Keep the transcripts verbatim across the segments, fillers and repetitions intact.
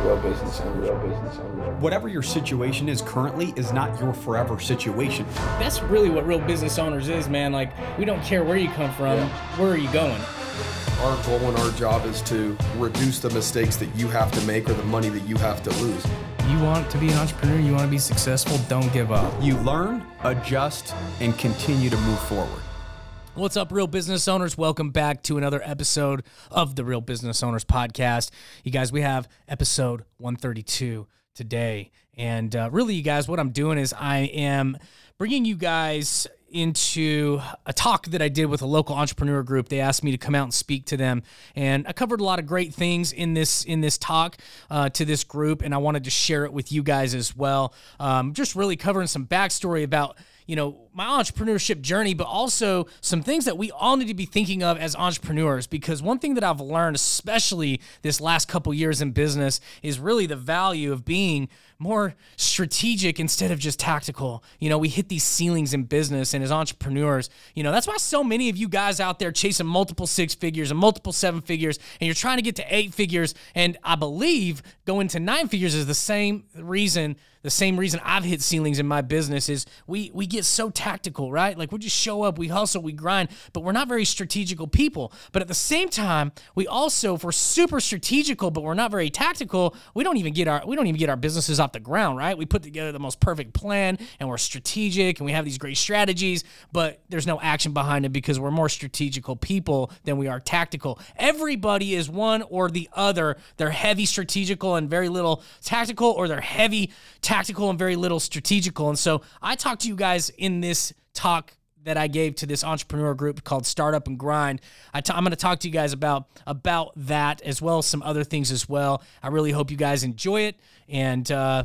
real business owner, real business owner. Whatever your situation is currently is not your forever situation. That's really what real business owners is, man. Like, we don't care where you come from, yeah. Where are you going? Our goal and our job is to reduce the mistakes that you have to make or the money that you have to lose. You want to be an entrepreneur, you want to be successful, don't give up. You learn, adjust, and continue to move forward. What's up, real business owners? Welcome back to another episode of the Real Business Owners Podcast. You guys, we have episode one thirty-two today. And uh, really, you guys, what I'm doing is I am bringing you guys into a talk that I did with a local entrepreneur group. They asked me to come out and speak to them, and I covered a lot of great things in this in this talk uh, to this group, and I wanted to share it with you guys as well. Um, just really covering some backstory about, you know, my entrepreneurship journey, but also some things that we all need to be thinking of as entrepreneurs. Because one thing that I've learned, especially this last couple years in business, is really the value of being more strategic instead of just tactical. You know, we hit these ceilings in business, and as entrepreneurs, you know, that's why so many of you guys out there chasing multiple six figures and multiple seven figures, and you're trying to get to eight figures, and I believe going to nine figures is the same reason The same reason I've hit ceilings in my business is we we get so tactical, right? Like, we just show up, we hustle, we grind, but we're not very strategical people. But at the same time, we also, if we're super strategical, but we're not very tactical, we don't even get our we don't even get our businesses off the ground, right? We put together the most perfect plan, and we're strategic, and we have these great strategies, but there's no action behind it because we're more strategical people than we are tactical. Everybody is one or the other. They're heavy strategical and very little tactical, or they're heavy tactical tactical and very little strategical. And so I talked to you guys in this talk that I gave to this entrepreneur group called Startup and Grind. I t- I'm going to talk to you guys about, about that, as well as some other things as well. I really hope you guys enjoy it. And uh,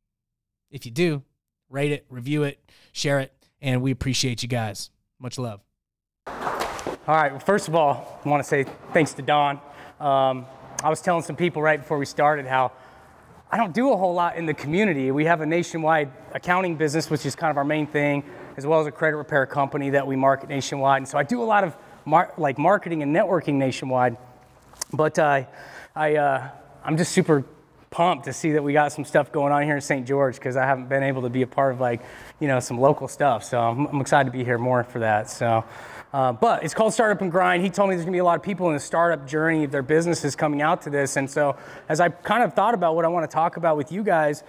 if you do, rate it, review it, share it, and we appreciate you guys. Much love. All right. Well, first of all, I want to say thanks to Don. Um, I was telling some people right before we started how I don't do a whole lot in the community. We have a nationwide accounting business, which is kind of our main thing, as well as a credit repair company that we market nationwide. And so I do a lot of mar- like marketing and networking nationwide. But uh, I, uh, I'm just super pumped to see that we got some stuff going on here in Saint George, because I haven't been able to be a part of, like, you know, some local stuff. So I'm, I'm excited to be here more for that. So. Uh, but it's called Startup and Grind. He told me there's going to be a lot of people in the startup journey of their businesses coming out to this. And so as I kind of thought about what I want to talk about with you guys,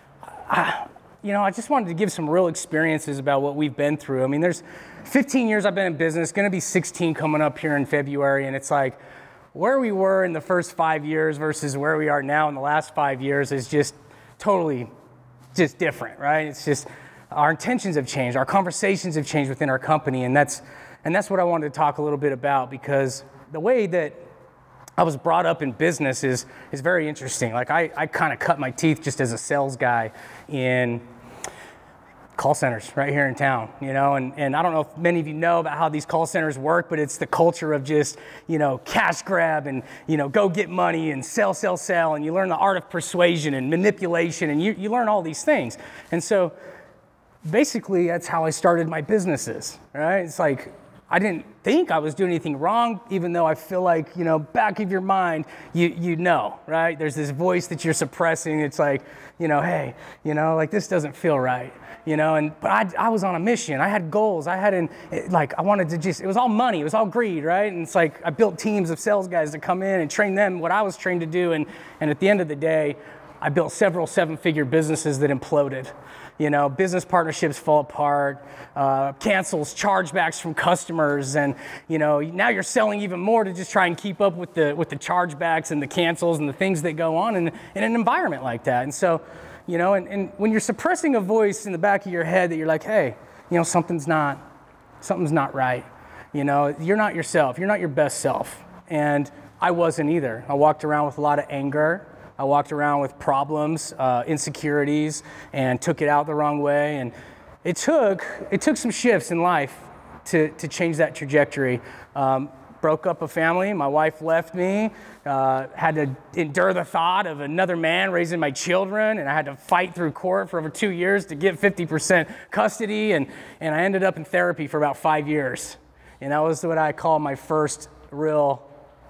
I, you know, I just wanted to give some real experiences about what we've been through. I mean, there's fifteen years I've been in business, going to be sixteen coming up here in February. And it's like where we were in the first five years versus where we are now in the last five years is just totally just different, right? It's just our intentions have changed. Our conversations have changed within our company. And that's And that's what I wanted to talk a little bit about, because the way that I was brought up in business is is very interesting. Like, I, I kind of cut my teeth just as a sales guy in call centers right here in town, you know, and, and I don't know if many of you know about how these call centers work, but it's the culture of just, you know, cash grab and, you know, go get money and sell, sell, sell, and you learn the art of persuasion and manipulation, and you, you learn all these things. And so basically that's how I started my businesses, right? It's like, I didn't think I was doing anything wrong, even though I feel like, you know, back of your mind, you you know, right? There's this voice that you're suppressing. It's like, you know, hey, you know, like, this doesn't feel right, you know, and but I, I was on a mission. I had goals. I had, an, like, I wanted to just, it was all money. It was all greed, right? And it's like I built teams of sales guys to come in and train them what I was trained to do. And, and at the end of the day, I built several seven-figure businesses that imploded. You know, business partnerships fall apart, uh, cancels, chargebacks from customers, and, you know, now you're selling even more to just try and keep up with the with the chargebacks and the cancels and the things that go on in, in an environment like that. And so, you know, and, and when you're suppressing a voice in the back of your head that you're like, hey, you know, something's not, something's not right. You know, you're not yourself. You're not your best self. And I wasn't either. I walked around with a lot of anger. I walked around with problems, uh, insecurities, and took it out the wrong way. And it took it took some shifts in life to, to change that trajectory. Um, broke up a family. My wife left me. Uh, had to endure the thought of another man raising my children, and I had to fight through court for over two years to get fifty percent custody. And, and I ended up in therapy for about five years. And that was what I call my first real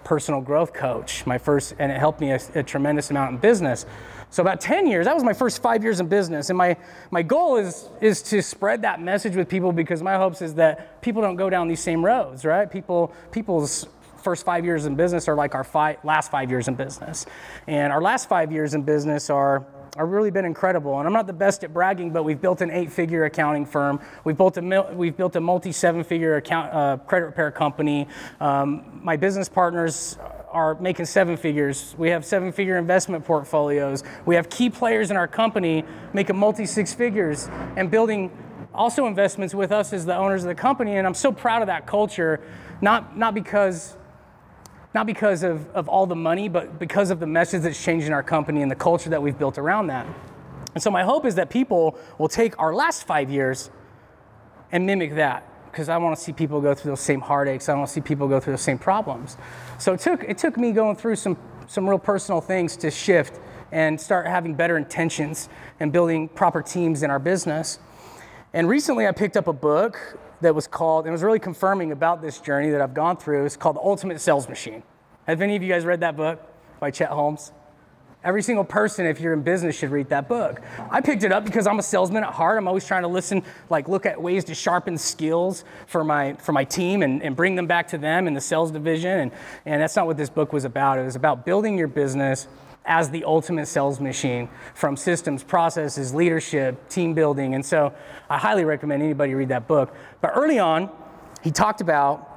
personal growth coach, my first, and it helped me a, a tremendous amount in business. So about ten years, that was my first five years in business. And my, my goal is, is to spread that message with people, because my hopes is that people don't go down these same roads, right? People, people's first five years in business are like our five, last five years in business. And our last five years in business are, are really been incredible. And I'm not the best at bragging, but we've built an eight-figure accounting firm. We've built a, we've built a multi-seven-figure account, uh, credit repair company. Um, my business partners are making seven figures. We have seven figure investment portfolios. We have key players in our company making multi six figures and building also investments with us as the owners of the company. And I'm so proud of that culture, not, not because, not because of, of all the money, but because of the message that's changing our company and the culture that we've built around that. And so my hope is that people will take our last five years and mimic that, because I want to see people go through those same heartaches. I want to see people go through those same problems. So it took it took me going through some some real personal things to shift and start having better intentions and building proper teams in our business. And recently I picked up a book that was called, and it was really confirming about this journey that I've gone through. It's called The Ultimate Sales Machine. Have any of you guys read that book by Chet Holmes? Every single person, if you're in business, should read that book. I picked it up because I'm a salesman at heart. I'm always trying to listen, like look at ways to sharpen skills for my for my team and, and bring them back to them in the sales division. And, and that's not what this book was about. It was about building your business as the ultimate sales machine, from systems, processes, leadership, team building. And so I highly recommend anybody read that book. But early on, he talked about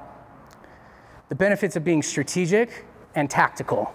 the benefits of being strategic and tactical.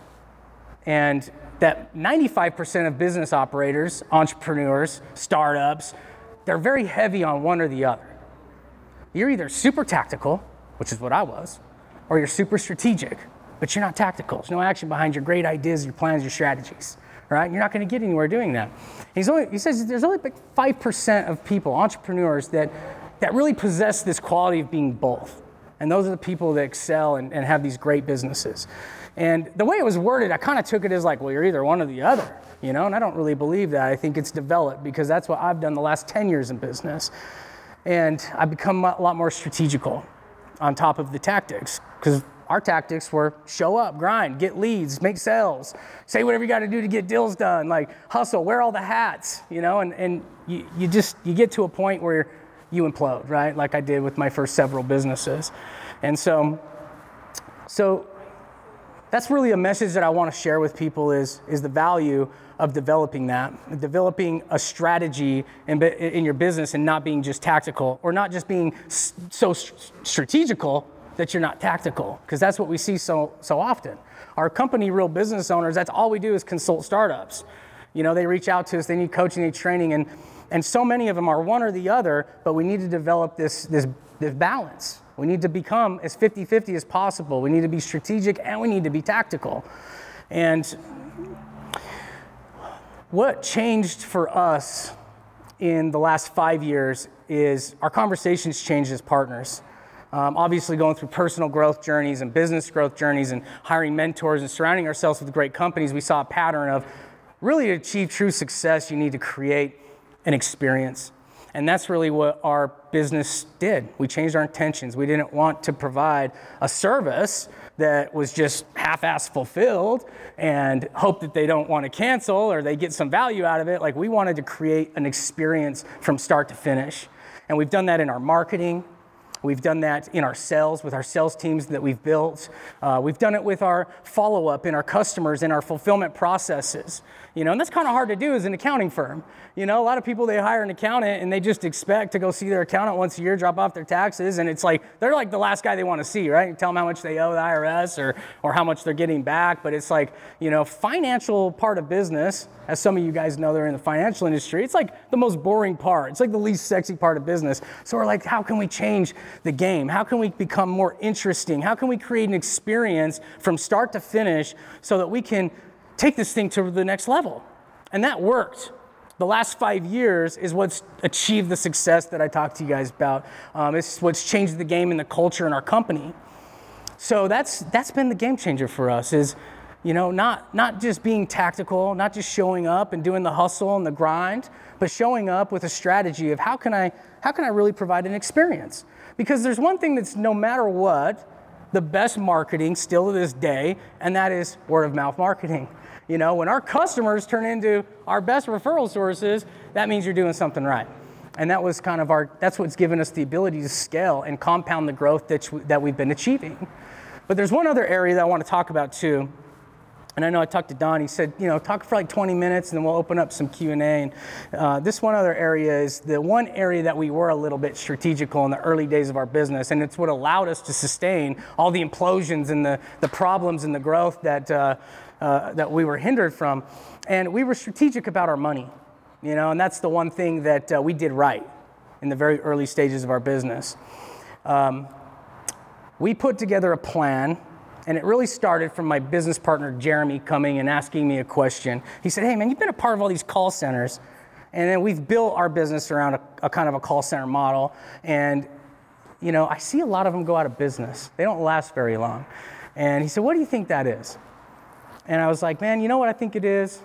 And that ninety-five percent of business operators, entrepreneurs, startups, they're very heavy on one or the other. You're either super tactical, which is what I was, or you're super strategic, but you're not tactical. There's no action behind your great ideas, your plans, your strategies, right? You're not gonna get anywhere doing that. He's only, he says there's only like five percent of people, entrepreneurs, that, that really possess this quality of being both. And those are the people that excel and, and have these great businesses. And the way it was worded, I kind of took it as like, well, you're either one or the other, you know? And I don't really believe that. I think it's developed, because that's what I've done the last ten years in business. And I've become a lot more strategical on top of the tactics, because our tactics were show up, grind, get leads, make sales, say whatever you got to do to get deals done, like hustle, wear all the hats, you know? And, and you, you just, you get to a point where you implode, right? Like I did with my first several businesses. And so, so, that's really a message that I want to share with people, is, is the value of developing that, developing a strategy in, in your business and not being just tactical, or not just being so strategical that you're not tactical, because that's what we see so, so often. Our company, Real Business Owners, that's all we do is consult startups. You know, they reach out to us, they need coaching, they need training, and, and so many of them are one or the other, but we need to develop this, this, this balance. We need to become as fifty-fifty as possible. We need to be strategic and we need to be tactical. And what changed for us in the last five years is our conversations changed as partners. Um, obviously going through personal growth journeys and business growth journeys and hiring mentors and surrounding ourselves with great companies, we saw a pattern of really to achieve true success, you need to create an experience. And that's really what our business did. We changed our intentions. We didn't want to provide a service that was just half-ass fulfilled and hope that they don't want to cancel or they get some value out of it. Like, we wanted to create an experience from start to finish. And we've done that in our marketing. We've done that in our sales, with our sales teams that we've built. Uh, we've done it with our follow-up in our customers, in our fulfillment processes. You know, and that's kind of hard to do as an accounting firm. You know, a lot of people, they hire an accountant and they just expect to go see their accountant once a year, drop off their taxes, and it's like, they're like the last guy they want to see, right? You tell them how much they owe the I R S or, or how much they're getting back, but it's like, you know, financial part of business, as some of you guys know, they're in the financial industry, it's like the most boring part. It's like the least sexy part of business. So we're like, how can we change the game? How can we become more interesting? How can we create an experience from start to finish so that we can take this thing to the next level? And that worked. The last five years is what's achieved the success that I talked to you guys about. Um, it's what's changed the game and the culture in our company. So that's that's been the game changer for us, is, you know, not not just being tactical, not just showing up and doing the hustle and the grind, but showing up with a strategy of how can I how can I really provide an experience? Because there's one thing that's, no matter what, the best marketing still to this day, and that is word of mouth marketing. You know, when our customers turn into our best referral sources, that means you're doing something right. And that was kind of our, that's what's given us the ability to scale and compound the growth that, that we've been achieving. But there's one other area that I want to talk about too. And I know I talked to Don, he said, you know, talk for like twenty minutes and then we'll open up some Q and A. And uh, this one other area is the one area that we were a little bit strategical in the early days of our business. And it's what allowed us to sustain all the implosions and the, the problems and the growth that, uh, uh, that we were hindered from. And we were strategic about our money, you know, and that's the one thing that uh, we did right in the very early stages of our business. Um, we put together a plan. And it really started from my business partner, Jeremy, coming and asking me a question. He said, hey man, you've been a part of all these call centers. And then we've built our business around a, a kind of a call center model. And, you know, I see a lot of them go out of business. They don't last very long. And he said, what do you think that is? And I was like, man, you know what I think it is?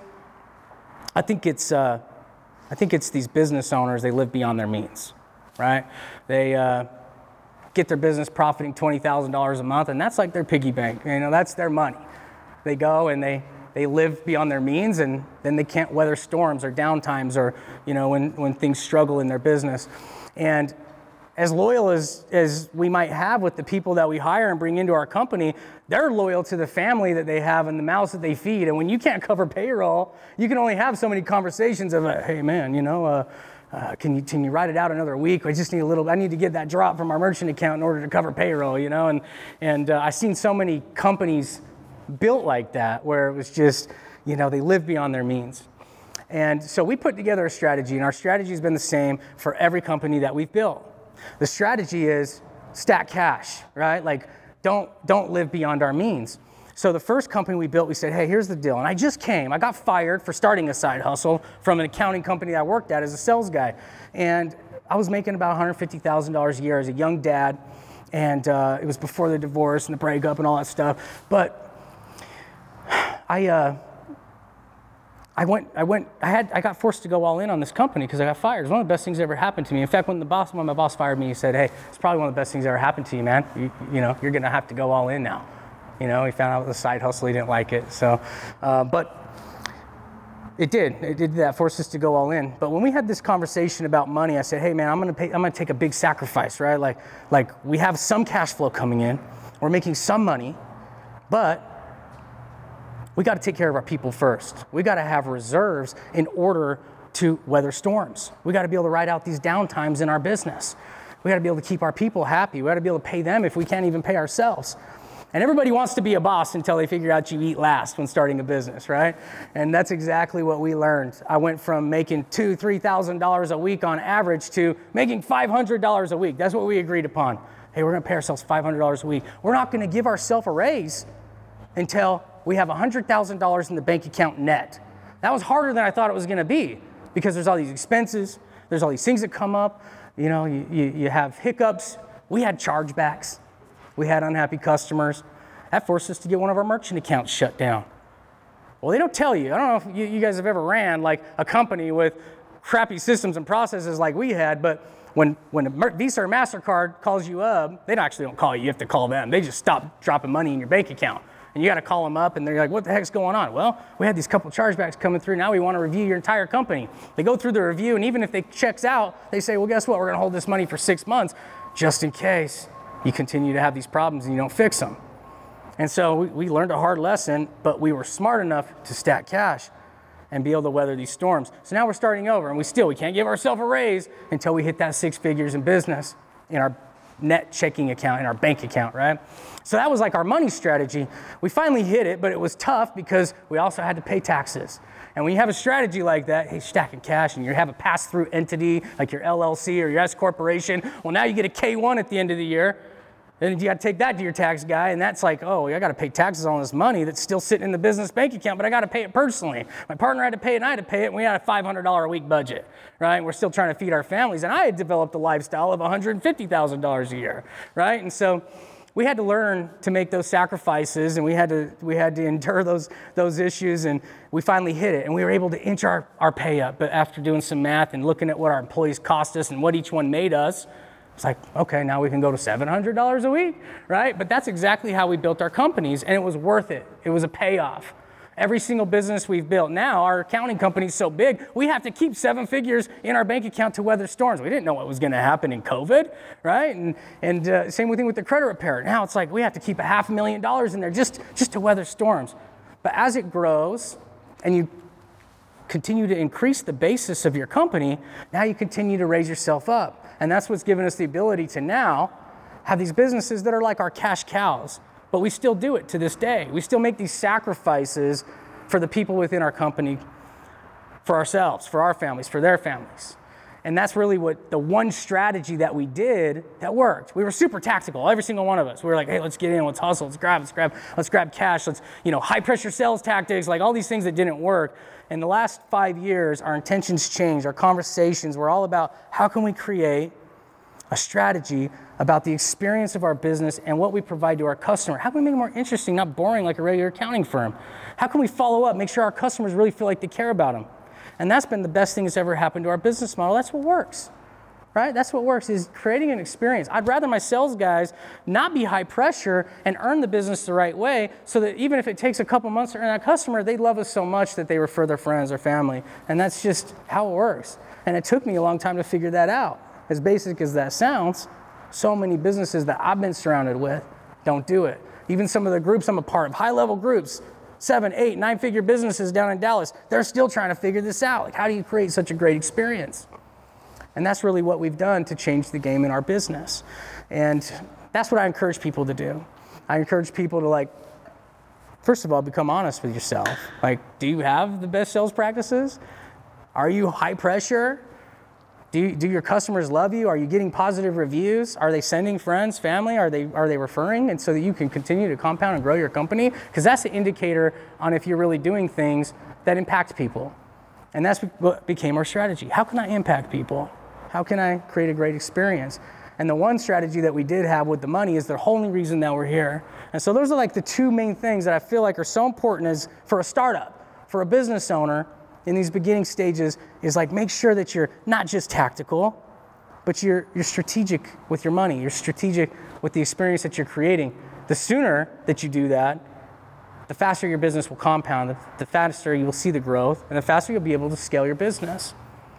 I think it's, uh, I think it's these business owners, they live beyond their means, right? They, uh, get their business profiting twenty thousand dollars a month, and that's like their piggy bank. You know, that's their money. They go and they, they live beyond their means, and then they can't weather storms or downtimes or, you know, when, when things struggle in their business. And as loyal as, as we might have with the people that we hire and bring into our company, they're loyal to the family that they have and the mouths that they feed. And when you can't cover payroll, you can only have so many conversations of, uh, hey man, you know, uh, Uh, can you can you write it out another week? I just need a little. I need to get that drop from our merchant account in order to cover payroll, you know. And and uh, I've seen so many companies built like that, where it was just, you know, they live beyond their means. And so we put together a strategy, and our strategy has been the same for every company that we've built. The strategy is stack cash, right? Like don't don't live beyond our means. So the first company we built, we said, hey, here's the deal. And I just came, I got fired for starting a side hustle from an accounting company I worked at as a sales guy. And I was making about one hundred fifty thousand dollars a year as a young dad. And uh, it was before the divorce and the breakup and all that stuff. But I, uh, I went, I went, I had, I got forced to go all in on this company because I got fired. It was one of the best things that ever happened to me. In fact, when the boss, when my boss fired me, he said, hey, it's probably one of the best things that ever happened to you, man. You, you know, you're gonna have to go all in now. You know, he found out it was a side hustle, he didn't like it. So, uh, but it did, it did that, forced us to go all in. But when we had this conversation about money, I said, hey man, I'm gonna pay, I'm gonna take a big sacrifice, right? Like, like we have some cash flow coming in, we're making some money, but we gotta take care of our people first. We gotta have reserves in order to weather storms. We gotta be able to ride out these downtimes in our business. We gotta be able to keep our people happy. We gotta be able to pay them if we can't even pay ourselves. And everybody wants to be a boss until they figure out you eat last when starting a business, right? And that's exactly what we learned. I went from making two, three thousand dollars a week on average to making five hundred dollars a week. That's what we agreed upon. Hey, we're gonna pay ourselves five hundred dollars a week. We're not gonna give ourselves a raise until we have one hundred thousand dollars in the bank account net. That was harder than I thought it was gonna be because there's all these expenses, there's all these things that come up. You know, you, you, you have hiccups. We had chargebacks. We had unhappy customers. That forced us to get one of our merchant accounts shut down. Well, they don't tell you. I don't know if you, you guys have ever ran like a company with crappy systems and processes like we had, but when, when a Visa or MasterCard calls you up, they actually don't call you, you have to call them. They just stop dropping money in your bank account. And you gotta call them up and they're like, what the heck's going on? Well, we had these couple chargebacks coming through, now we wanna review your entire company. They go through the review, and even if they checks out, they say, well, guess what? We're gonna hold this money for six months, just in case you continue to have these problems and you don't fix them. And so we, we learned a hard lesson, but we were smart enough to stack cash and be able to weather these storms. So now we're starting over, and we still, we can't give ourselves a raise until we hit that six figures in business in our net checking account, in our bank account, right? So that was like our money strategy. We finally hit it, but it was tough because we also had to pay taxes. And when you have a strategy like that, hey, stacking cash, and you have a pass-through entity like your L L C or your S corporation, well, now you get a K one at the end of the year. Then you got to take that to your tax guy, and that's like, oh, I got to pay taxes on this money that's still sitting in the business bank account, but I got to pay it personally. My partner had to pay it, and I had to pay it, and we had a five hundred dollars a week budget, right? And we're still trying to feed our families, and I had developed a lifestyle of one hundred fifty thousand dollars a year, right? And so we had to learn to make those sacrifices, and we had to we had to endure those those issues, and we finally hit it, and we were able to inch our, our pay up. But after doing some math and looking at what our employees cost us and what each one made us, It's like, okay, now we can go to seven hundred dollars a week, right? But that's exactly how we built our companies, and it was worth it. It was a payoff. Every single business we've built now, our accounting company's so big, we have to keep seven figures in our bank account to weather storms. We didn't know what was going to happen in COVID, right? And and uh, same thing with the credit repair. Now it's like we have to keep a half a million dollars in there just, just to weather storms. But as it grows and you continue to increase the basis of your company, now you continue to raise yourself up. And that's what's given us the ability to now have these businesses that are like our cash cows. But we still do it to this day. We still make these sacrifices for the people within our company, for ourselves, for our families, for their families. And that's really what the one strategy that we did that worked. We were super tactical, every single one of us. We were like, hey, let's get in, let's hustle, let's grab, let's grab, let's grab cash, let's, you know, high pressure sales tactics, like all these things that didn't work. In the last five years, our intentions changed, our conversations were all about how can we create a strategy about the experience of our business and what we provide to our customer. How can we make it more interesting, not boring like a regular accounting firm? How can we follow up, make sure our customers really feel like they care about them? And that's been the best thing that's ever happened to our business model. That's what works, right? That's what works, is creating an experience. I'd rather my sales guys not be high pressure and earn the business the right way, so that even if it takes a couple months to earn that customer, they love us so much that they refer their friends or family. And that's just how it works. And it took me a long time to figure that out. As basic as that sounds, so many businesses that I've been surrounded with don't do it. Even some of the groups I'm a part of, high-level groups, seven, eight, nine-figure businesses down in Dallas, they're still trying to figure this out. Like, how do you create such a great experience? And that's really what we've done to change the game in our business. And that's what I encourage people to do. I encourage people to, like, first of all, become honest with yourself. Like, do you have the best sales practices? Are you high pressure? Do, you, do your customers love you? Are you getting positive reviews? Are they sending friends, family? Are they are they referring? And so that you can continue to compound and grow your company? Because that's the indicator on if you're really doing things that impact people. And that's what became our strategy. How can I impact people? How can I create a great experience? And the one strategy that we did have with the money is the only reason that we're here. And so those are like the two main things that I feel like are so important as for a startup, for a business owner, in these beginning stages, is like make sure that you're not just tactical, but you're you're strategic with your money. You're strategic with the experience that you're creating. The sooner that you do that, the faster your business will compound, the, the faster you will see the growth, and the faster you'll be able to scale your business.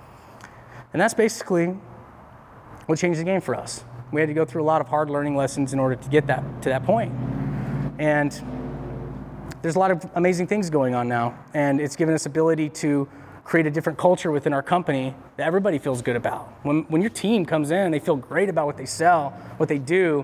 And that's basically what changed the game for us. We had to go through a lot of hard learning lessons in order to get that to that point. And there's a lot of amazing things going on now, and it's given us ability to create a different culture within our company that everybody feels good about. When when your team comes in and they feel great about what they sell, what they do,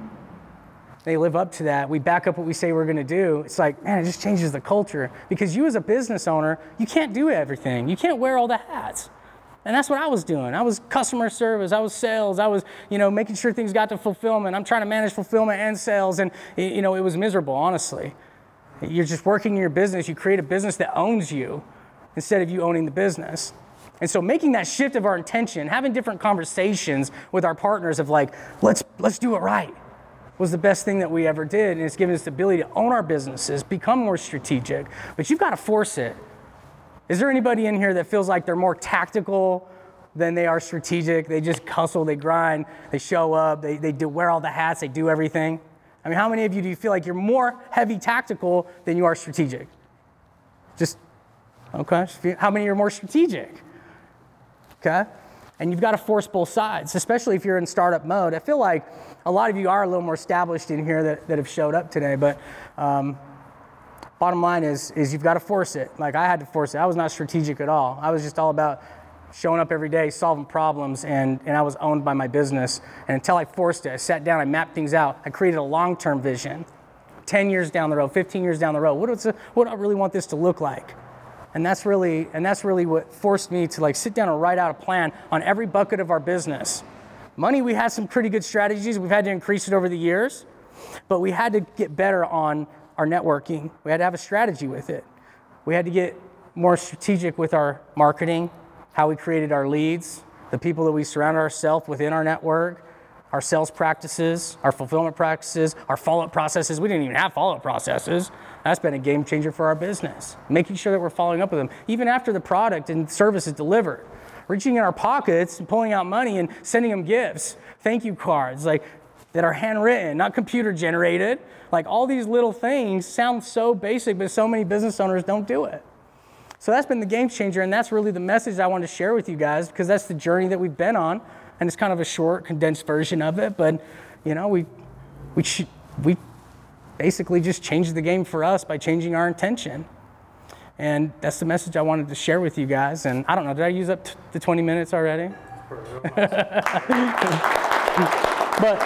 they live up to that, we back up what we say we're gonna do, it's like, man, it just changes the culture. Because you as a business owner, you can't do everything. You can't wear all the hats. And that's what I was doing. I was customer service, I was sales, I was, you know, making sure things got to fulfillment. I'm trying to manage fulfillment and sales, and you know, it was miserable, honestly. You're just working in your business. You create a business that owns you instead of you owning the business. And so making that shift of our intention, having different conversations with our partners of like, let's let's do it right, was the best thing that we ever did. And it's given us the ability to own our businesses, become more strategic. But you've got to force it. Is there anybody in here that feels like they're more tactical than they are strategic? They just hustle, they grind, they show up, they, they do wear all the hats, they do everything? I mean, how many of you do you feel like you're more heavy tactical than you are strategic? Just, okay. How many are more strategic? Okay. And you've got to force both sides, especially if you're in startup mode. I feel like a lot of you are a little more established in here that, that have showed up today, but um, bottom line is, is you've got to force it. Like I had to force it. I was not strategic at all. I was just all about showing up every day, solving problems, and, and I was owned by my business. And until I forced it, I sat down, I mapped things out. I created a long-term vision, ten years down the road, fifteen years down the road. What, is it, what do I really want this to look like? And that's really, and that's really what forced me to like sit down and write out a plan on every bucket of our business. Money, we had some pretty good strategies. We've had to increase it over the years, but we had to get better on our networking. We had to have a strategy with it. We had to get more strategic with our marketing, how we created our leads, the people that we surround ourselves within our network, our sales practices, our fulfillment practices, our follow-up processes. We didn't even have follow-up processes. That's been a game changer for our business. Making sure that we're following up with them, even after the product and service is delivered, reaching in our pockets and pulling out money and sending them gifts, thank you cards, like that are handwritten, not computer generated. Like all these little things sound so basic, but so many business owners don't do it. So that's been the game changer, and that's really the message I wanted to share with you guys, because that's the journey that we've been on, and it's kind of a short, condensed version of it. But you know, we we we basically just changed the game for us by changing our intention, and that's the message I wanted to share with you guys. And I don't know, did I use up t- the twenty minutes already? But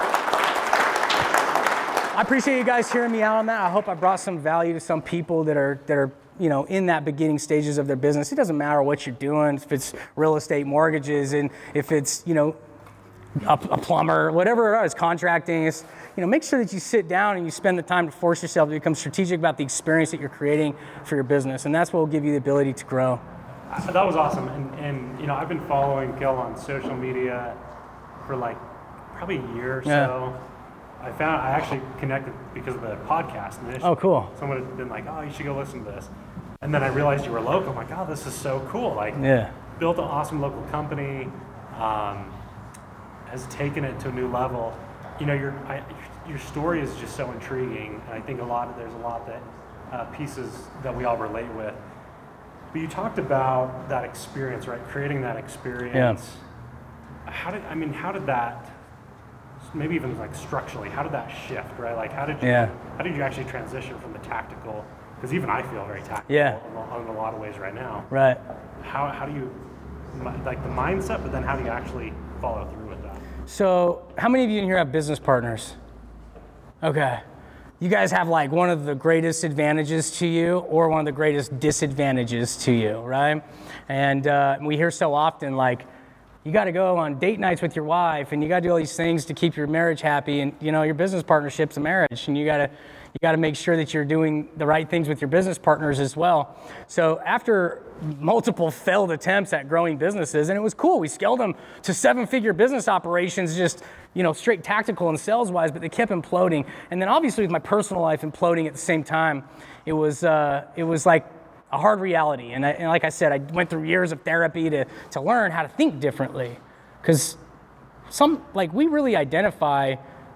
I appreciate you guys hearing me out on that. I hope I brought some value to some people that are that are you know in that beginning stages of their business. It doesn't matter what you're doing, if it's real estate mortgages, and if it's you know a, a plumber, whatever it is, contracting. It's, you know, make sure that you sit down and you spend the time to force yourself to become strategic about the experience that you're creating for your business, and that's what will give you the ability to grow. That was awesome, and, and you know I've been following Gil on social media for like probably a year or so. Yeah. I found I actually connected because of the podcast initially. Oh, cool. Someone had been like, "Oh, you should go listen to this," and then I realized you were local. I'm like, "Oh, this is so cool!" Like, Yeah. built an awesome local company, um, has taken it to a new level. You know, your I, your story is just so intriguing, and I think a lot of there's a lot that uh, pieces that we all relate with. But you talked about that experience, right? Creating that experience. Yeah. How did I mean? How did that? Maybe even like structurally, how did that shift, right? Like, how did you? Yeah. How did you actually transition from the tactical? Because even I feel very tactical. Yeah. In, in a lot of ways right now. Right. How how do you like the mindset, but then how do you actually follow through with that? So, how many of you in here have business partners? Okay. You guys have like one of the greatest advantages to you or one of the greatest disadvantages to you, right? And uh, we hear so often like, you got to go on date nights with your wife, and you got to do all these things to keep your marriage happy. And you know, your business partnership's a marriage, and you got to you got to make sure that you're doing the right things with your business partners as well. So after multiple failed attempts at growing businesses, and it was cool, we scaled them to seven-figure business operations, just you know, straight tactical and sales-wise, but they kept imploding. And then obviously with my personal life imploding at the same time, it was uh, it was like a hard reality. And, I, and like I said, I went through years of therapy to, to learn how to think differently. Because some, like we really identify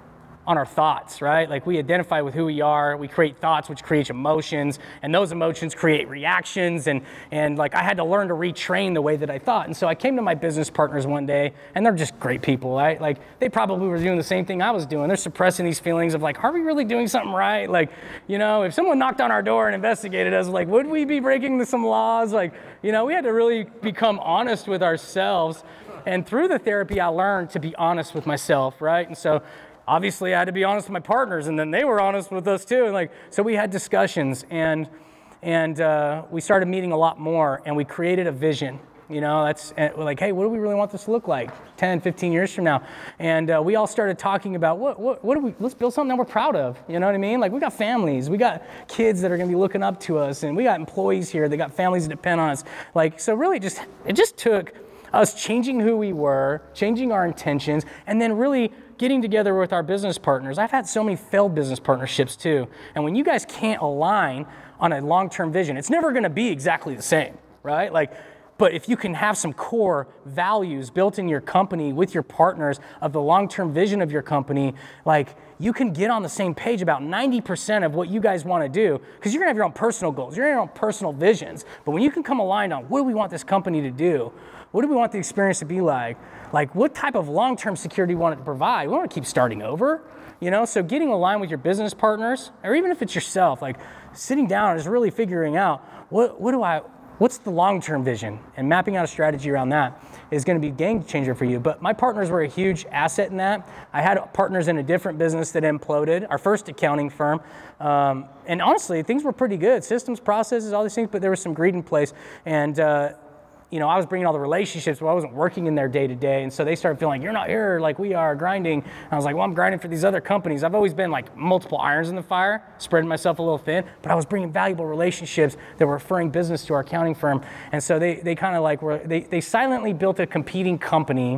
on our thoughts, right? Like we identify with who we are, we create thoughts, which creates emotions, and those emotions create reactions. And, and like I had to learn to retrain the way that I thought. And so I came to my business partners one day, and they're just great people, right? Like they probably were doing the same thing I was doing. They're suppressing these feelings of like, are we really doing something right? Like, you know, if someone knocked on our door and investigated us, like, would we be breaking some laws? Like, you know, we had to really become honest with ourselves. And through the therapy, I learned to be honest with myself, right? And so obviously I had to be honest with my partners, and then they were honest with us too. And like, so we had discussions, and and uh, we started meeting a lot more, and we created a vision. You know, that's and we're like, hey, what do we really want this to look like ten, fifteen years from now? And uh, we all started talking about what, what, what do we, let's build something that we're proud of. You know what I mean? Like we got families, we got kids that are gonna be looking up to us, and we got employees here, they got families that depend on us. Like, so really just, it just took us changing who we were, changing our intentions, and then really getting together with our business partners. I've had so many failed business partnerships too. And when you guys can't align on a long-term vision, it's never gonna be exactly the same, right? Like, but if you can have some core values built in your company with your partners of the long-term vision of your company, like you can get on the same page about ninety percent of what you guys wanna do, because you're gonna have your own personal goals, you're gonna have your own personal visions. But when you can come aligned on what do we want this company to do, what do we want the experience to be like? Like what type of long-term security we want it to provide? We want to keep starting over, you know? So getting aligned with your business partners, or even if it's yourself, like sitting down and just really figuring out what, what do I, what's the long-term vision, and mapping out a strategy around that is going to be a game changer for you. But my partners were a huge asset in that. I had partners in a different business that imploded, our first accounting firm. Um, and honestly, things were pretty good, systems, processes, all these things, but there was some greed in place. And, uh, you know, I was bringing all the relationships, but I wasn't working in there day to day. And so they started feeling like, you're not here like we are grinding. And I was like, well, I'm grinding for these other companies. I've always been like multiple irons in the fire, spreading myself a little thin, but I was bringing valuable relationships that were referring business to our accounting firm. And so they they kind of like were, they, they silently built a competing company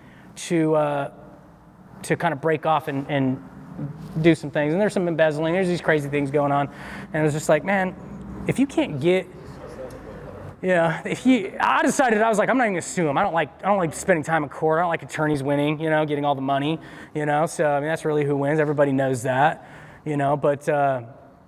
to uh, to kind of break off and, and do some things. And there's some embezzling, there's these crazy things going on. And it was just like, man, if you can't get Yeah, if he, I decided, I was like, I'm not even gonna sue him. I don't like, I don't like spending time in court. I don't like attorneys winning, you know, getting all the money, you know. So I mean, that's really who wins. Everybody knows that, you know. But, uh,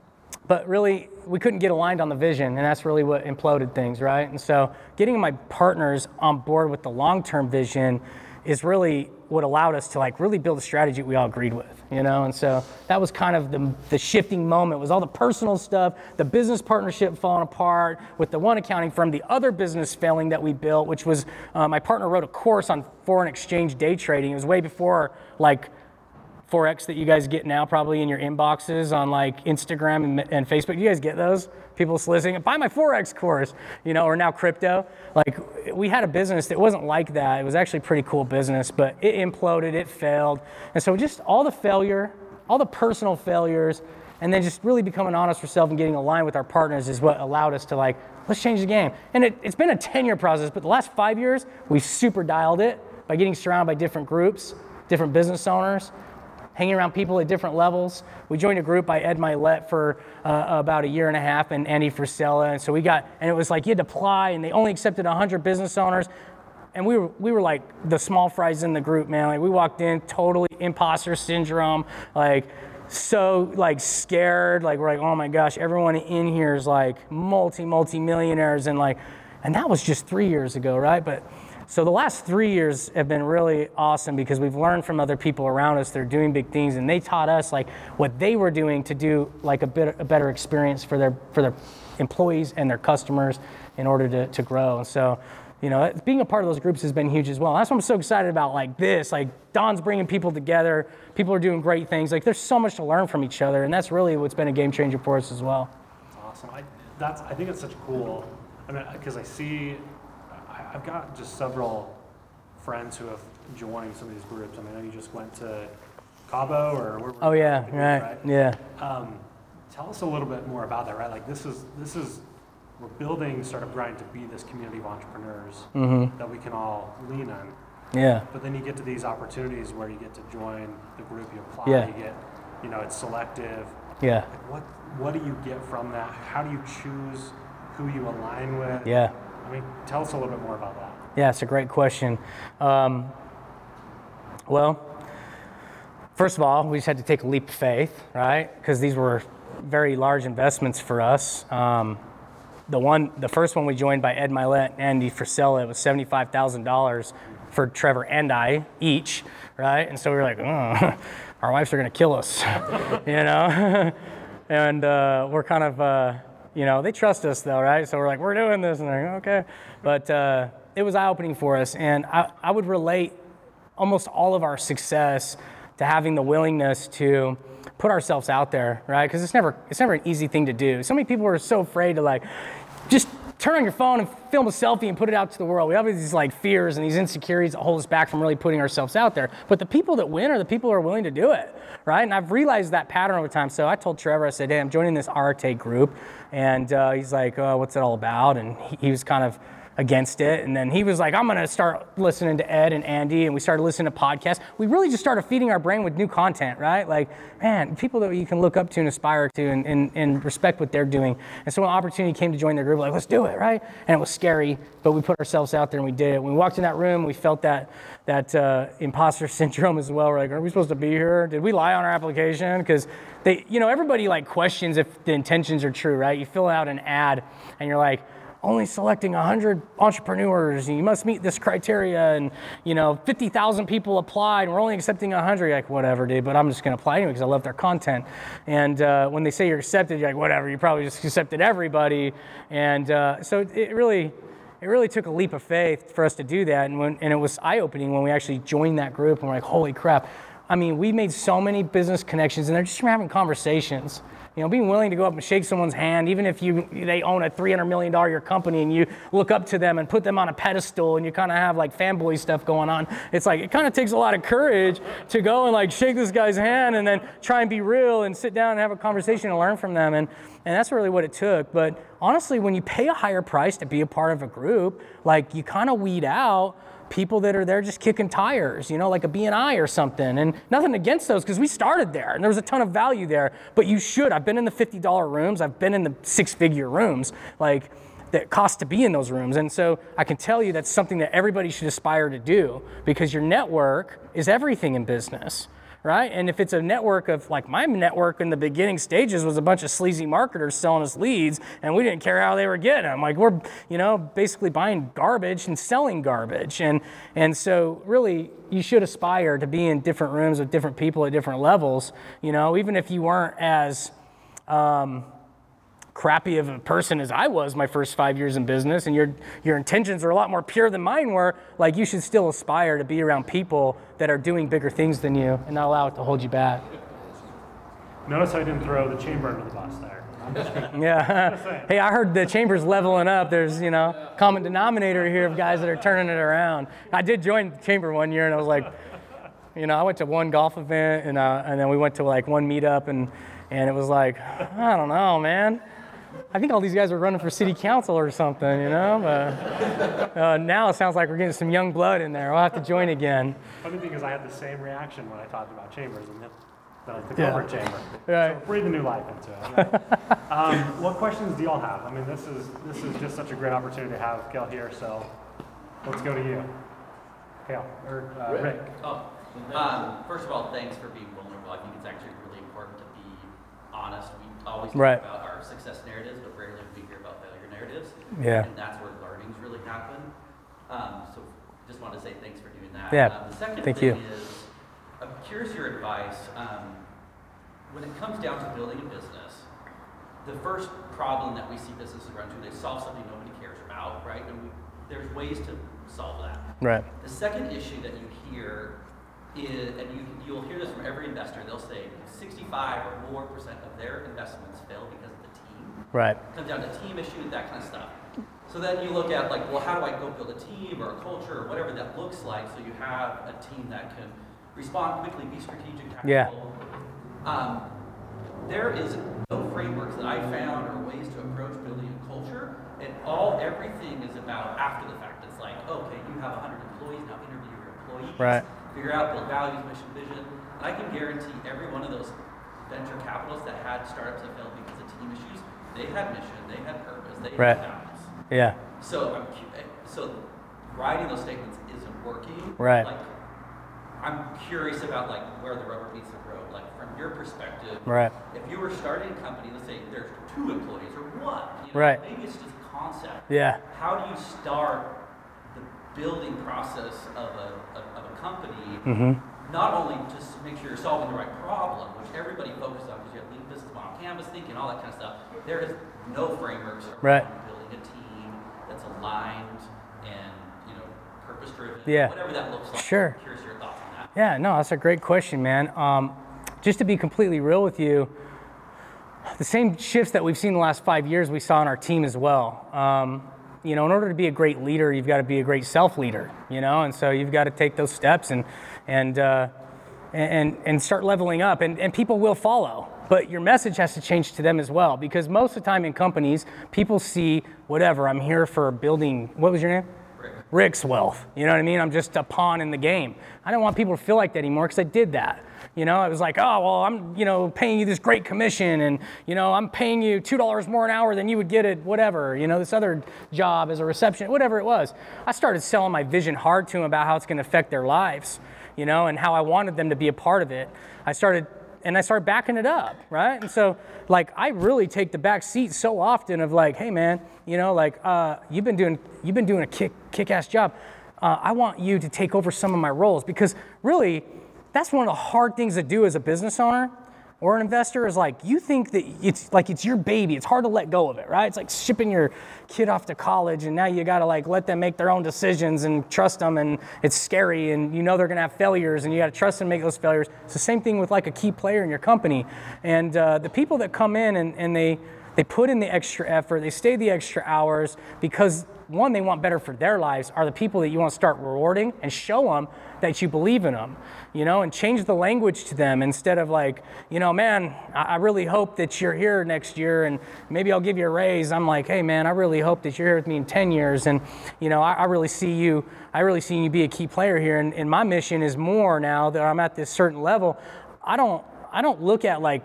but really, we couldn't get aligned on the vision, and that's really what imploded things, right? And so, getting my partners on board with the long-term vision is really what allowed us to like really build a strategy we all agreed with, you know? And so that was kind of the, the shifting moment, was all the personal stuff, the business partnership falling apart with the one accounting firm, the other business failing that we built, which was, uh, my partner wrote a course on foreign exchange day trading. It was way before like Forex that you guys get now probably in your inboxes on like Instagram and, and Facebook. You guys get those? People soliciting, buy my Forex course, you know, or now crypto. Like we had a business that wasn't like that. It was actually a pretty cool business, but it imploded, it failed. And so just all the failure, all the personal failures, and then just really becoming honest with ourselves and getting aligned with our partners is what allowed us to like, let's change the game. And it, it's been a ten year process, but the last five years, we've super dialed it by getting surrounded by different groups, different business owners, hanging around people at different levels. We joined a group by Ed Milet for uh, about a year and a half, and Andy Frisella, and so we got, and it was like you had to apply, and they only accepted one hundred business owners, and we were we were like the small fries in the group, man. Like we walked in totally imposter syndrome, like so like scared, like we're like, oh my gosh, everyone in here is like multi multi millionaires, and like, and that was just three years ago, right? But so the last three years have been really awesome because we've learned from other people around us that are doing big things, and they taught us like what they were doing to do like a bit a better experience for their for their employees and their customers in order to, to grow. And so, you know, being a part of those groups has been huge as well. That's what I'm so excited about, like this, like Don's bringing people together. People are doing great things. Like there's so much to learn from each other, and that's really what's been a game changer for us as well. Awesome. I, that's, I think it's such cool, I mean, because I see, I've got just several friends who have joined some of these groups. I mean, I know you just went to Cabo or where? Oh yeah, group, right, right? yeah. Um, tell us a little bit more about that, right? Like this is this is we're building Startup Grind to be this community of entrepreneurs mm-hmm. that we can all lean on. Yeah. But then you get to these opportunities where you get to join the group, you apply, Yeah. you get, you know, it's selective. Yeah. Like what what do you get from that? How do you choose who you align with? Yeah. I mean, tell us a little bit more about that. Yeah, it's a great question. Um, well, first of all, we just had to take a leap of faith, right? Because these were very large investments for us. Um, the one, the first one we joined by Ed Milet and Andy Frisella, it was seventy-five thousand dollars for Trevor and I each, right? And so we were like, oh, our wives are gonna kill us, you know? and uh, we're kind of, uh, you know, they trust us though, right? So we're like, we're doing this, and they're like, okay. But uh, it was eye-opening for us, and I, I would relate almost all of our success to having the willingness to put ourselves out there, right? Because it's never, it's never an easy thing to do. So many people are so afraid to like, just turn on your phone and film a selfie and put it out to the world. We have these like fears and these insecurities that hold us back from really putting ourselves out there. But the people that win are the people who are willing to do it, right? And I've realized that pattern over time. So I told Trevor, I said, hey, I'm joining this Arte group. And uh, he's like, oh, what's it all about? And he, he was kind of against it. And then he was like, I'm gonna start listening to Ed and Andy, and we started listening to podcasts. We really just started feeding our brain with new content, right? Like, man, people that you can look up to and aspire to and, and, and respect what they're doing. And so when opportunity came to join their group, like, let's do it, right? And it was scary, but we put ourselves out there and we did it. When we walked in that room, we felt that that uh, imposter syndrome as well. We're like, are we supposed to be here? Did we lie on our application? Because they, you know, everybody like questions if the intentions are true, right? You fill out an ad and you're like, only selecting one hundred entrepreneurs, you must meet this criteria, and you know, fifty thousand people applied, and we're only accepting one hundred. You're like, whatever, dude, but I'm just gonna apply anyway because I love their content. And uh, when they say you're accepted, you're like, whatever, you probably just accepted everybody. And uh, so it really, it really took a leap of faith for us to do that, and when, and it was eye-opening when we actually joined that group, and we're like, holy crap. I mean, we made so many business connections, and they're just from having conversations. You know, being willing to go up and shake someone's hand, even if you they own a three hundred million dollars year company and you look up to them and put them on a pedestal and you kind of have like fanboy stuff going on. It's like, it kind of takes a lot of courage to go and like shake this guy's hand and then try and be real and sit down and have a conversation and learn from them. And, and that's really what it took. But honestly, when you pay a higher price to be a part of a group, like you kind of weed out people that are there just kicking tires, you know, like a B N I or something. And nothing against those, because we started there and there was a ton of value there, but you should. I've been in the fifty dollar rooms. I've been in the six figure rooms. Like, that cost to be in those rooms. And so I can tell you that's something that everybody should aspire to do, because your network is everything in business, right? And if it's a network of, like my network in the beginning stages was a bunch of sleazy marketers selling us leads, and we didn't care how they were getting them. Like we're, you know, basically buying garbage and selling garbage. And, and so really you should aspire to be in different rooms with different people at different levels, you know, even if you weren't as, um, crappy of a person as I was my first five years in business, and your your intentions are a lot more pure than mine were, like you should still aspire to be around people that are doing bigger things than you and not allow it to hold you back. Notice I didn't throw the chamber under the bus there. I'm just kidding. Yeah. Hey, I heard the chamber's leveling up. There's, you know, common denominator here of guys that are turning it around. I did join the chamber one year, and I was like, you know, I went to one golf event, and uh, and then we went to like one meetup, and and it was like, I don't know, man. I think all these guys are running for city council or something, you know? But uh, now it sounds like we're getting some young blood in there. We'll have to join again. Funny thing is I had the same reaction when I talked about chambers, and then then I took Yeah. over chamber. Right. So breathe a new life into it. um, what questions do y'all have? I mean, this is this is just such a great opportunity to have Gail here, so let's go to you. Gail, or uh, Rick. Rick. Oh, um, first of all, thanks for being vulnerable. I think it's actually really important to be honest. We always talk Right. about our success narratives, but rarely we hear about failure narratives. Yeah. And that's where learnings really happen. Um, so just wanted to say thanks for doing that. Yeah. Um, the second Thank thing you. is, I'm curious your advice. Um, when it comes down to building a business, the first problem that we see businesses run into, they solve something nobody cares about, right? And we, there's ways to solve that. Right. The second issue that you hear is, and you, you'll hear this from every investor, they'll say sixty-five or more percent of their investments fail because of the team. Right. It comes down to team issue, that kind of stuff. So then you look at like, well, how do I go build a team or a culture or whatever that looks like, so you have a team that can respond quickly, be strategic, tactical. Yeah. Um, there is no frameworks that I found or ways to approach building a culture, and all everything is about after the fact. It's like, okay, you have one hundred employees, now interview your employees, Right. figure out, build values, mission, vision. And I can guarantee every one of those venture capitalists that had startups that failed because of team issues, they had mission, they had purpose, they Right. had values. Yeah. So I'm cu- so writing those statements isn't working. Right. Like, I'm curious about like where the rubber meets the road. Like from your perspective, Right. if you were starting a company, let's say there's two employees or one, you know, Right. maybe it's just concept. Yeah. How do you start the building process of a of, of a company? Mm-hmm. Not only just to make sure you're solving the right problem, which everybody focuses on because you have lean business model, canvas thinking, all that kind of stuff. There is no frameworks around Right. building a team that's aligned and, you know, purpose driven. Yeah. Whatever that looks like. Sure. I'm curious your thoughts on that. Yeah, no, that's a great question, man. Um, just to be completely real with you, the same shifts that we've seen the last five years, we saw in our team as well. Um, you know, in order to be a great leader, you've got to be a great self-leader, you know, and so you've got to take those steps and and uh, and and start leveling up, and, and people will follow. But your message has to change to them as well, because most of the time in companies, people see whatever, I'm here for building, what was your name? Rick. Rick's wealth. You know what I mean? I'm just a pawn in the game. I don't want people to feel like that anymore, because I did that. You know, it was like, oh, well, I'm, you know, paying you this great commission, and, you know, I'm paying you two dollars more an hour than you would get at whatever, you know, this other job as a receptionist, whatever it was. I started selling my vision hard to them about how it's going to affect their lives, you know, and how I wanted them to be a part of it. I started, and I started backing it up, right? And so, like, I really take the back seat so often of like, hey, man, you know, like, uh, you've been doing, you've been doing a kick, kick-ass job. Uh, I want you to take over some of my roles, because really, that's one of the hard things to do as a business owner or an investor, is like, you think that it's like it's your baby. It's hard to let go of it, right? It's like shipping your kid off to college, and now you got to like let them make their own decisions and trust them, and it's scary, and you know they're going to have failures, and you got to trust them to make those failures. It's the same thing with like a key player in your company. And uh, the people that come in and, and they they put in the extra effort, they stay the extra hours, because one, they want better for their lives, are the people that you want to start rewarding and show them that you believe in them, you know, and change the language to them, instead of like, you know, man, I, I really hope that you're here next year and maybe I'll give you a raise. I'm like, hey man, I really hope that you're here with me in ten years. And, you know, I, I really see you, I really see you be a key player here. And, and my mission is more now that I'm at this certain level. I don't, I don't look at like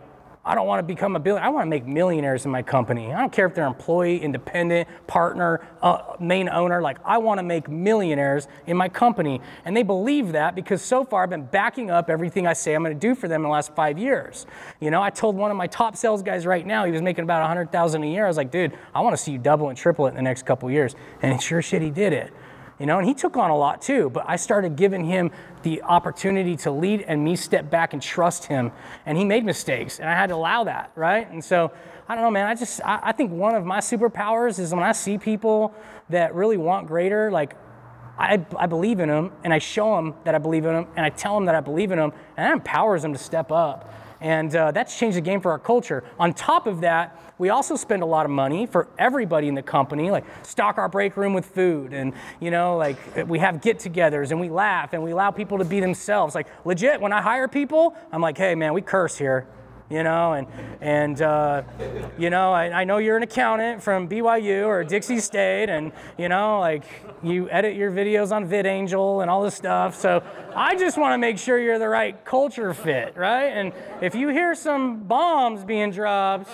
I don't want to become a billionaire. I want to make millionaires in my company. I don't care if they're employee, independent, partner, uh, main owner. Like, I want to make millionaires in my company. And they believe that because so far I've been backing up everything I say I'm going to do for them in the last five years. You know, I told one of my top sales guys right now, he was making about one hundred thousand dollars a year. I was like, dude, I want to see you double and triple it in the next couple of years. And sure shit, he did it. You know, and he took on a lot too, but I started giving him the opportunity to lead and me step back and trust him. And he made mistakes and I had to allow that, right? And so, I don't know, man, I just, I, I think one of my superpowers is when I see people that really want greater, like, I, I believe in them and I show them that I believe in them and I tell them that I believe in them and that empowers them to step up. And uh, that's changed the game for our culture. On top of that, we also spend a lot of money for everybody in the company, like stock our break room with food, and you know, like we have get-togethers, and we laugh, and we allow people to be themselves. Like legit, when I hire people, I'm like, hey man, we curse here, you know, and and uh, you know, I, I know you're an accountant from B Y U or Dixie State, and you know, like you edit your videos on VidAngel and all this stuff. So I just want to make sure you're the right culture fit, right? And if you hear some bombs being dropped,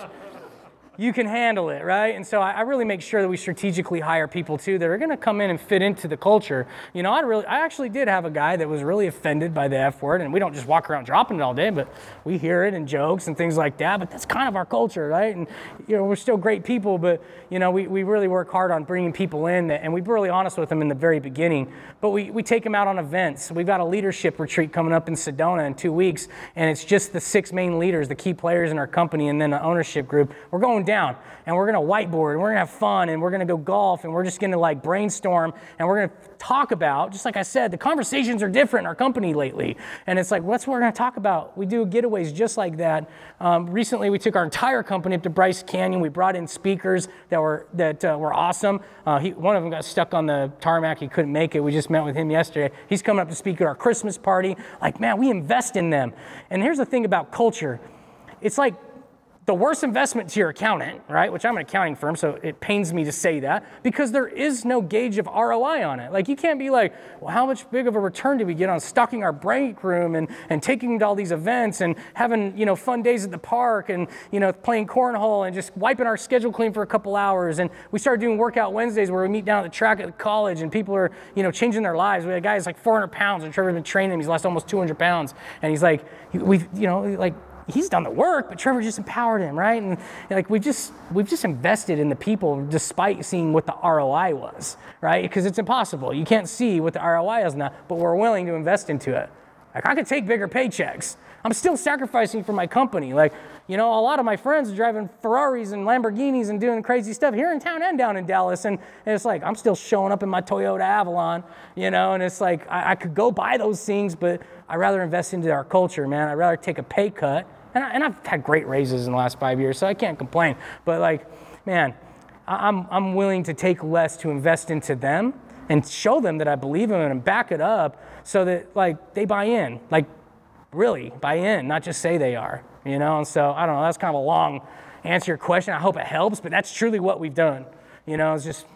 you can handle it, right? And so I, I really make sure that we strategically hire people too that are going to come in and fit into the culture. You know, I really, I actually did have a guy that was really offended by the F word, and we don't just walk around dropping it all day, but we hear it in jokes and things like that. But that's kind of our culture, right? And you know, we're still great people, but you know, we, we really work hard on bringing people in, that, and we're really honest with them in the very beginning. But we we take them out on events. We've got a leadership retreat coming up in Sedona in two weeks, and it's just the six main leaders, the key players in our company, and then the ownership group. We're going down and we're gonna whiteboard and we're gonna have fun and we're gonna go golf and we're just gonna like brainstorm and we're gonna talk about, just like I said, the conversations are different in our company lately. And it's like, what's what we're gonna talk about? We do getaways just like that. Um, recently we took our entire company up to Bryce Canyon. We brought in speakers that were that uh, were awesome. Uh, he, one of them got stuck on the tarmac. He couldn't make it. We just met with him yesterday. He's coming up to speak at our Christmas party. Like, man, we invest in them. And here's the thing about culture. It's like the worst investment to your accountant, right? Which I'm an accounting firm, so it pains me to say that, because there is no gauge of R O I on it. Like, you can't be like, well, how much big of a return did we get on stocking our break room and, and taking to all these events and having, you know, fun days at the park and, you know, playing cornhole and just wiping our schedule clean for a couple hours. And we started doing workout Wednesdays where we meet down at the track at the college and people are, you know, changing their lives. We had a guy who's like four hundred pounds and Trevor's been training him. He's lost almost two hundred pounds. And he's like, we've, you know, like, he's done the work, but Trevor just empowered him, right? And like we've just we've just invested in the people despite seeing what the R O I was, right? Because it's impossible. You can't see what the R O I is now, but we're willing to invest into it. Like, I could take bigger paychecks. I'm still sacrificing for my company. Like, you know, a lot of my friends are driving Ferraris and Lamborghinis and doing crazy stuff here in town and down in Dallas. And, and it's like, I'm still showing up in my Toyota Avalon, you know, and it's like, I, I could go buy those things, but I'd rather invest into our culture, man. I'd rather take a pay cut. And, I, and I've had great raises in the last five years, so I can't complain. But like, man, I, I'm, I'm willing to take less to invest into them and show them that I believe in them and back it up so that like they buy in, like really buy in, not just say they are, you know? And so I don't know, that's kind of a long answer to your question. I hope it helps, but that's truly what we've done. You know, it's just,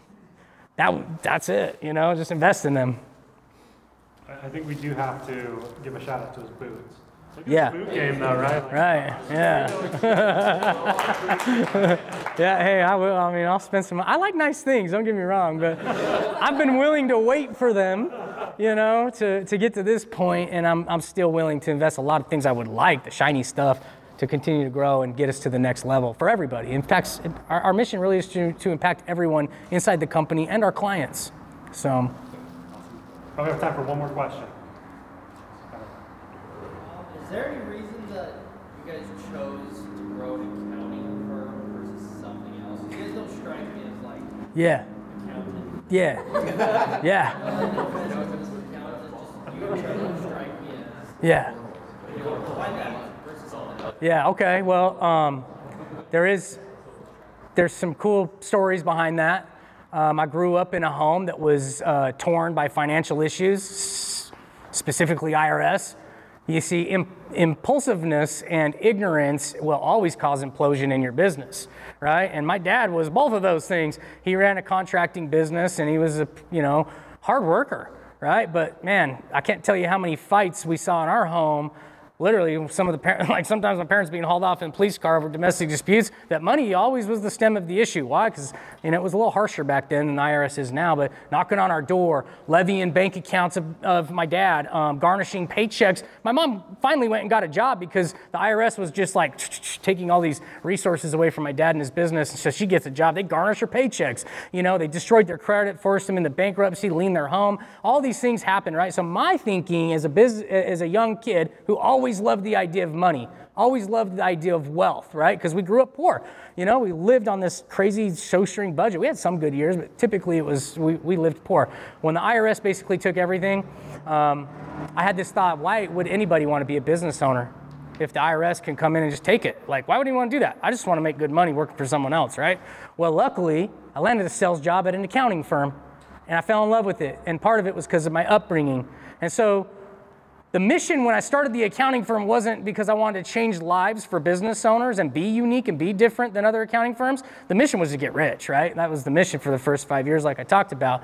that that's it, you know, just invest in them. I think we do have to give a shout out to his boots. Look at Yeah. the boot game though, right? Like, Right, yeah. Yeah, hey, I will, I mean, I'll spend some, I like nice things, don't get me wrong, but I've been willing to wait for them, you know, to, to get to this point, and I'm, I'm still willing to invest a lot of things I would like, the shiny stuff, to continue to grow and get us to the next level for everybody. In fact, our, our mission really is to, to impact everyone inside the company and our clients, so. Probably have time for one more question. Is there any reason that you guys chose to grow an accounting firm versus something else? You guys don't strike me as like Yeah, accountant. yeah, yeah, I know if it's accountant, it's just you guys don't strike me as yeah. you know, why that versus something else. Yeah, okay, well, um, there is, there's some cool stories behind that. Um, I grew up in a home that was uh, torn by financial issues, specifically I R S. You see, imp- impulsiveness and ignorance will always cause implosion in your business, right? And my dad was both of those things. He ran a contracting business and he was a, you know, hard worker, right? But man, I can't tell you how many fights we saw in our home literally some of the parents, like sometimes my parents being hauled off in a police car over domestic disputes, that money always was the stem of the issue. Why? Because, you know, it was a little harsher back then than the I R S is now, but knocking on our door, levying bank accounts of, of my dad, um, garnishing paychecks. My mom finally went and got a job because the I R S was just like taking all these resources away from my dad and his business, and so she gets a job. They garnish her paychecks. You know, they destroyed their credit, forced them into bankruptcy, lien their home. All these things happen, right? So my thinking as a business, as a young kid who always loved the idea of money, always loved the idea of wealth, right? Because we grew up poor. You know, we lived on this crazy shoestring budget. We had some good years, but typically it was, we, we lived poor. When the I R S basically took everything, um, I had this thought, why would anybody want to be a business owner if the I R S can come in and just take it? Like, why would anyone want to do that? I just want to make good money working for someone else, right? Well, luckily, I landed a sales job at an accounting firm, and I fell in love with it. And part of it was because of my upbringing. And so the mission when I started the accounting firm wasn't because I wanted to change lives for business owners and be unique and be different than other accounting firms. The mission was to get rich, right? That was the mission for the first five years like I talked about.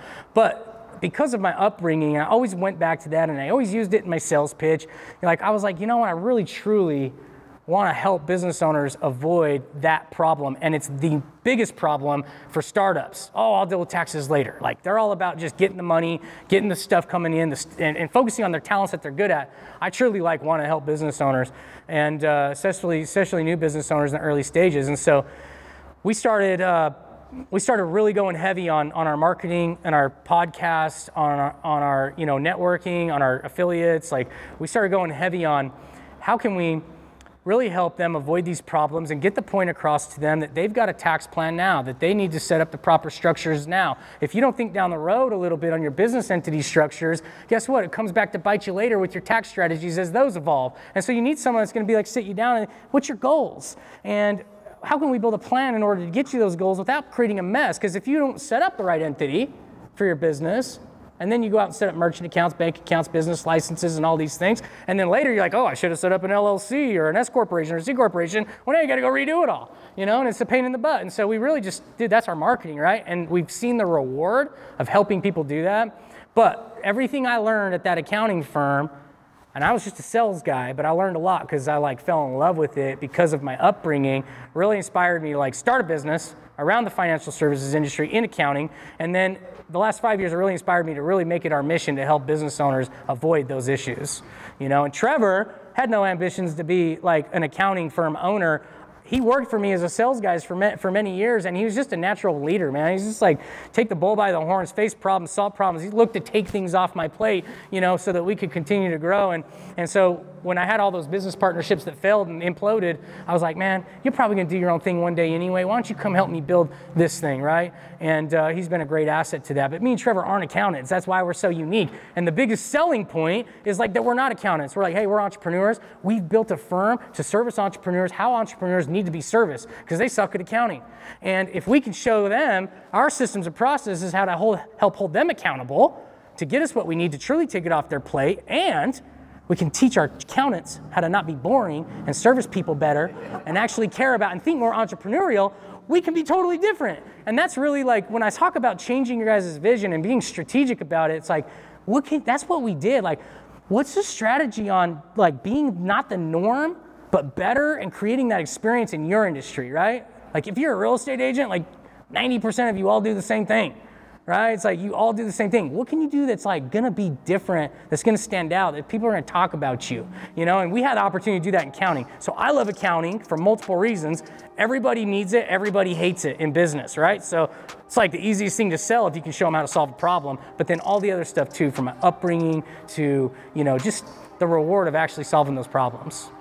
But because of my upbringing, I always went back to that, and I always used it in my sales pitch. Like, I was like, you know what, I really truly want to help business owners avoid that problem. And it's the biggest problem for startups. Oh, I'll deal with taxes later. Like, they're all about just getting the money, getting the stuff coming in, the, and, and focusing on their talents that they're good at. I truly like want to help business owners, and uh, especially especially new business owners in the early stages. And so we started uh, we started really going heavy on on our marketing and our podcast, on our, on our you know networking, on our affiliates. Like, we started going heavy on how can we really help them avoid these problems and get the point across to them that they've got a tax plan now, that they need to set up the proper structures now. If you don't think down the road a little bit on your business entity structures, guess what? It comes back to bite you later with your tax strategies as those evolve. And so you need someone that's going to be like, sit you down and, what's your goals? And how can we build a plan in order to get you those goals without creating a mess? Because if you don't set up the right entity for your business, and then you go out and set up merchant accounts, bank accounts, business licenses, and all these things. And then later you're like, oh, I should have set up an L L C or an S corporation or a C corporation. Well, now you got to go redo it all, you know, and it's a pain in the butt. And so we really just, dude, that's our marketing, right? And we've seen the reward of helping people do that. But everything I learned at that accounting firm, and I was just a sales guy, but I learned a lot because I like fell in love with it because of my upbringing, really inspired me to like start a business around the financial services industry in accounting. And then the last five years, it really inspired me to really make it our mission to help business owners avoid those issues. You know, and Trevor had no ambitions to be like an accounting firm owner. He worked for me as a sales guy for, ma- for many years, and he was just a natural leader, man. He's just like, take the bull by the horns, face problems, solve problems. He looked to take things off my plate, you know, so that we could continue to grow. And, and so when I had all those business partnerships that failed and imploded, I was like, man, you're probably going to do your own thing one day anyway. Why don't you come help me build this thing, right? And uh, he's been a great asset to that. But me and Trevor aren't accountants. That's why we're so unique. And the biggest selling point is like that we're not accountants. We're like, hey, we're entrepreneurs. We've built a firm to service entrepreneurs how entrepreneurs need to be serviced because they suck at accounting. And if we can show them our systems and processes how to hold, help hold them accountable to get us what we need to truly take it off their plate, and we can teach our accountants how to not be boring and service people better and actually care about and think more entrepreneurial, we can be totally different. And that's really like, when I talk about changing your guys' vision and being strategic about it, it's like, what can, that's what we did. Like, what's the strategy on like being not the norm, but better and creating that experience in your industry, right? Like, if you're a real estate agent, like ninety percent of you all do the same thing. Right? It's like you all do the same thing. What can you do that's like gonna be different, that's gonna stand out, that people are gonna talk about you? You know, and we had the opportunity to do that in accounting. So I love accounting for multiple reasons. Everybody needs it, everybody hates it in business, right? So it's like the easiest thing to sell if you can show them how to solve a problem, but then all the other stuff too, from my upbringing to, you know, just the reward of actually solving those problems.